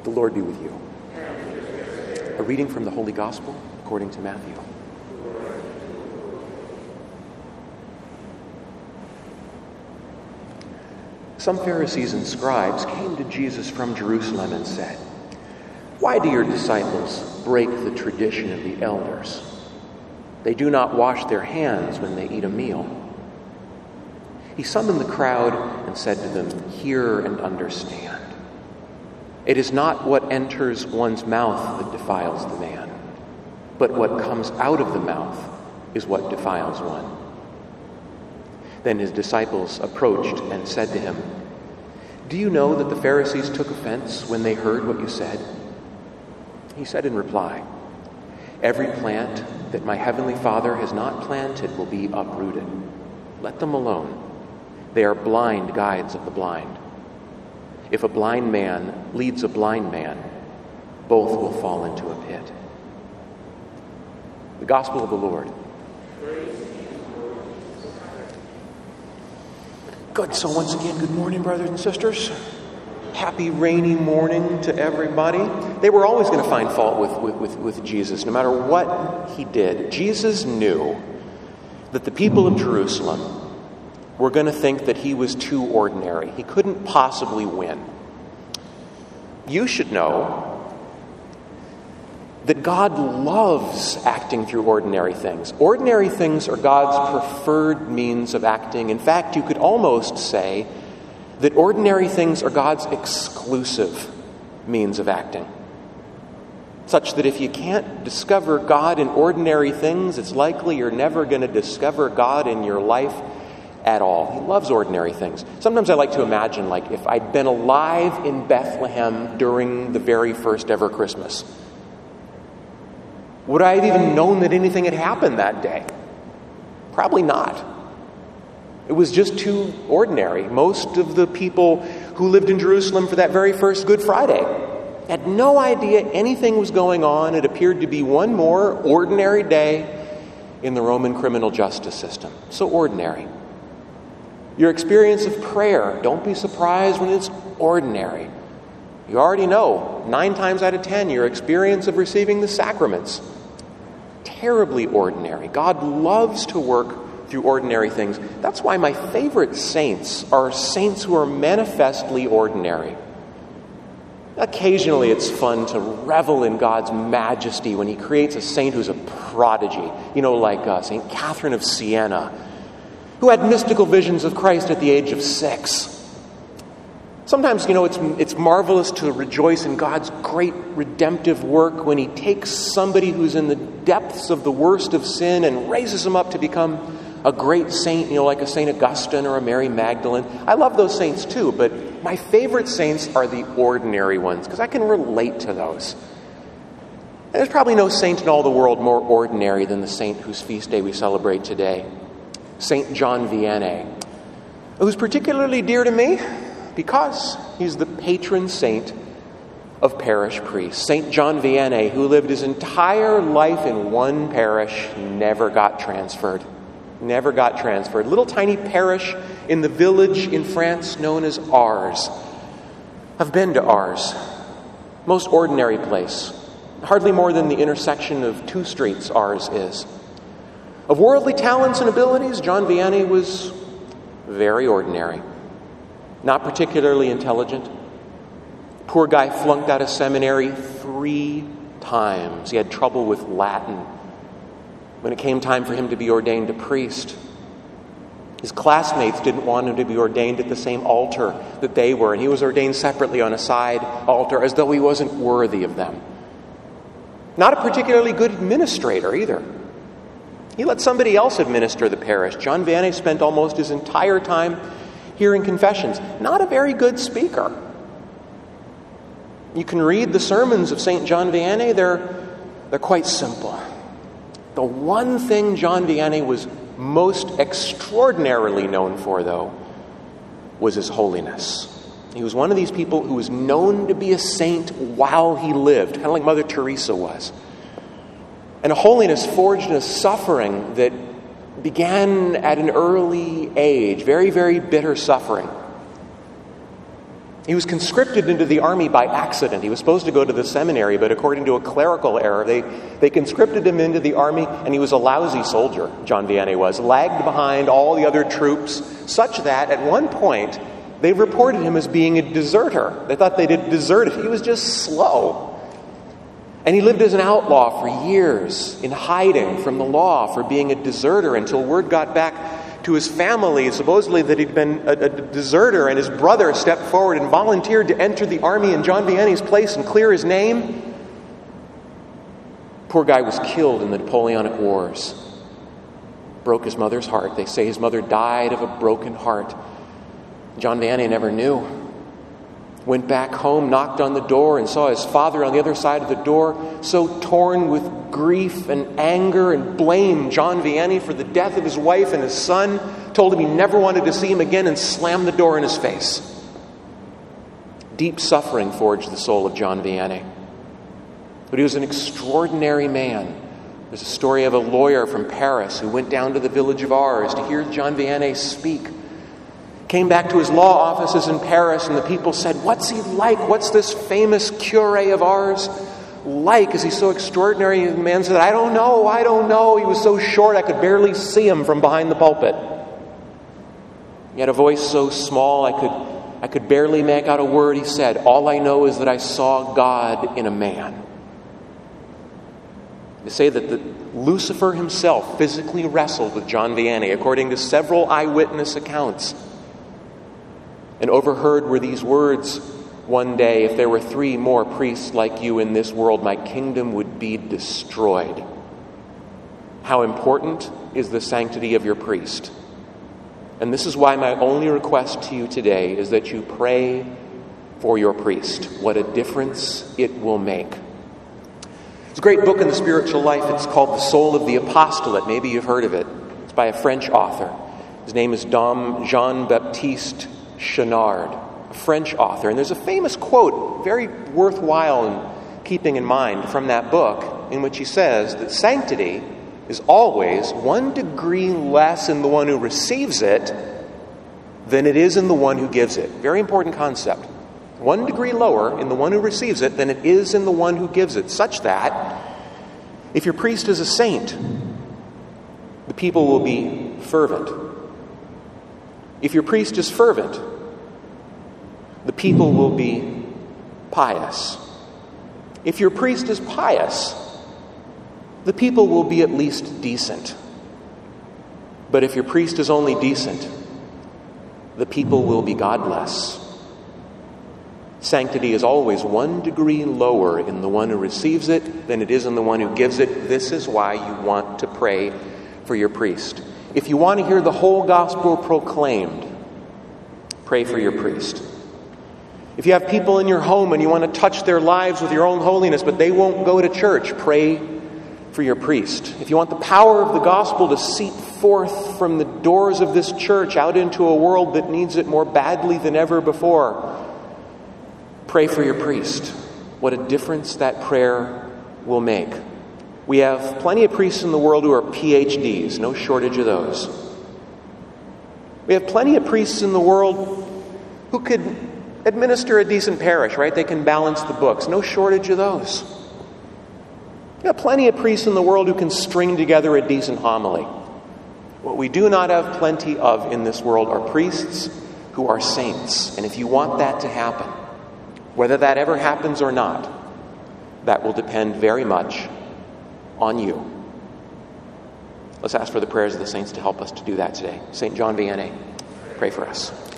The Lord be with you. A reading from the Holy Gospel according to Matthew. Some Pharisees and scribes came to Jesus from Jerusalem and said, "Why do your disciples break the tradition of the elders? They do not wash their hands when they eat a meal." He summoned the crowd and said to them, "Hear and understand. It is not what enters one's mouth that defiles the man, but what comes out of the mouth is what defiles one." Then his disciples approached and said to him, "Do you know that the Pharisees took offense when they heard what you said?" He said in reply, "Every plant that my heavenly Father has not planted will be uprooted. Let them alone. They are blind guides of the blind. If a blind man leads a blind man, both will fall into a pit." The Gospel of the Lord. Good. So once again, good morning, brothers and sisters. Happy rainy morning to everybody. They were always going to find fault with Jesus, no matter what he did. Jesus knew that the people of Jerusalem were going to think that he was too ordinary. He couldn't possibly win. You should know that God loves acting through ordinary things. Ordinary things are God's preferred means of acting. In fact, you could almost say that ordinary things are God's exclusive means of acting. Such that if you can't discover God in ordinary things, it's likely you're never going to discover God in your life at all. He loves ordinary things. Sometimes I like to imagine, like, if I'd been alive in Bethlehem during the very first ever Christmas, would I have even known that anything had happened that day? Probably not. It was just too ordinary. Most of the people who lived in Jerusalem for that very first Good Friday had no idea anything was going on. It appeared to be one more ordinary day in the Roman criminal justice system. So ordinary. Your experience of prayer, don't be surprised when it's ordinary. You already know, 9 times out of 10, your experience of receiving the sacraments, terribly ordinary. God loves to work through ordinary things. That's why my favorite saints are saints who are manifestly ordinary. Occasionally it's fun to revel in God's majesty when he creates a saint who's a prodigy. You know, like St. Catherine of Siena, who had mystical visions of Christ at the age of 6. Sometimes, it's marvelous to rejoice in God's great redemptive work when he takes somebody who's in the depths of the worst of sin and raises them up to become a great saint, like a St. Augustine or a Mary Magdalene. I love those saints too, but my favorite saints are the ordinary ones because I can relate to those. And there's probably no saint in all the world more ordinary than the saint whose feast day we celebrate today, St. John Vianney, who's particularly dear to me because he's the patron saint of parish priests. St. John Vianney, who lived his entire life in one parish, never got transferred. Little tiny parish in the village in France known as Ars. I've been to Ars. Most ordinary place. Hardly more than the intersection of 2 streets Ars is. Of worldly talents and abilities, John Vianney was very ordinary. Not particularly intelligent. Poor guy flunked out of seminary 3 times. He had trouble with Latin. When it came time for him to be ordained a priest, his classmates didn't want him to be ordained at the same altar that they were, and he was ordained separately on a side altar as though he wasn't worthy of them. Not a particularly good administrator either. He let somebody else administer the parish. John Vianney spent almost his entire time hearing confessions. Not a very good speaker. You can read the sermons of St. John Vianney. They're quite simple. The one thing John Vianney was most extraordinarily known for, though, was his holiness. He was one of these people who was known to be a saint while he lived, kind of like Mother Teresa was. And a holiness forged in a suffering that began at an early age, very, very bitter suffering. He was conscripted into the army by accident. He was supposed to go to the seminary, but according to a clerical error, they conscripted him into the army, and he was a lousy soldier, John Vianney was, lagged behind all the other troops, such that at one point they reported him as being a deserter. They thought they did desert him. He was just slow. And he lived as an outlaw for years, in hiding from the law for being a deserter, until word got back to his family, supposedly that he'd been a deserter, and his brother stepped forward and volunteered to enter the army in John Vianney's place and clear his name. Poor guy was killed in the Napoleonic Wars. Broke his mother's heart. They say his mother died of a broken heart. John Vianney never knew. Went back home, knocked on the door, and saw his father on the other side of the door, so torn with grief and anger and blame John Vianney for the death of his wife and his son, told him he never wanted to see him again, and slammed the door in his face. Deep suffering forged the soul of John Vianney. But he was an extraordinary man. There's a story of a lawyer from Paris who went down to the village of Ars to hear John Vianney speak. Came back to his law offices in Paris, and the people said, "What's he like? What's this famous curé of ours like? Is he so extraordinary?" And the man said, I don't know. He was so short I could barely see him from behind the pulpit. He had a voice so small I could barely make out a word he said. All I know is that I saw God in a man. They say that Lucifer himself physically wrestled with John Vianney, according to several eyewitness accounts. And overheard were these words, "One day, if there were 3 more priests like you in this world, my kingdom would be destroyed." How important is the sanctity of your priest? And this is why my only request to you today is that you pray for your priest. What a difference it will make. It's a great book in the spiritual life. It's called The Soul of the Apostolate. Maybe you've heard of it. It's by a French author. His name is Dom Jean-Baptiste Chenard, a French author. And there's a famous quote, very worthwhile in keeping in mind, from that book, in which he says that sanctity is always 1 degree less in the one who receives it than it is in the one who gives it. Very important concept. 1 degree lower in the one who receives it than it is in the one who gives it, such that if your priest is a saint, the people will be fervent. If your priest is fervent, the people will be pious. If your priest is pious, the people will be at least decent. But if your priest is only decent, the people will be godless. Sanctity is always 1 degree lower in the one who receives it than it is in the one who gives it. This is why you want to pray for your priest. If you want to hear the whole gospel proclaimed, pray for your priest. If you have people in your home and you want to touch their lives with your own holiness, but they won't go to church, pray for your priest. If you want the power of the gospel to seep forth from the doors of this church out into a world that needs it more badly than ever before, pray for your priest. What a difference that prayer will make. We have plenty of priests in the world who are PhDs, no shortage of those. We have plenty of priests in the world who could administer a decent parish, right? They can balance the books, no shortage of those. We have plenty of priests in the world who can string together a decent homily. What we do not have plenty of in this world are priests who are saints. And if you want that to happen, whether that ever happens or not, that will depend very much on you. Let's ask for the prayers of the saints to help us to do that today. St. John Vianney, pray for us.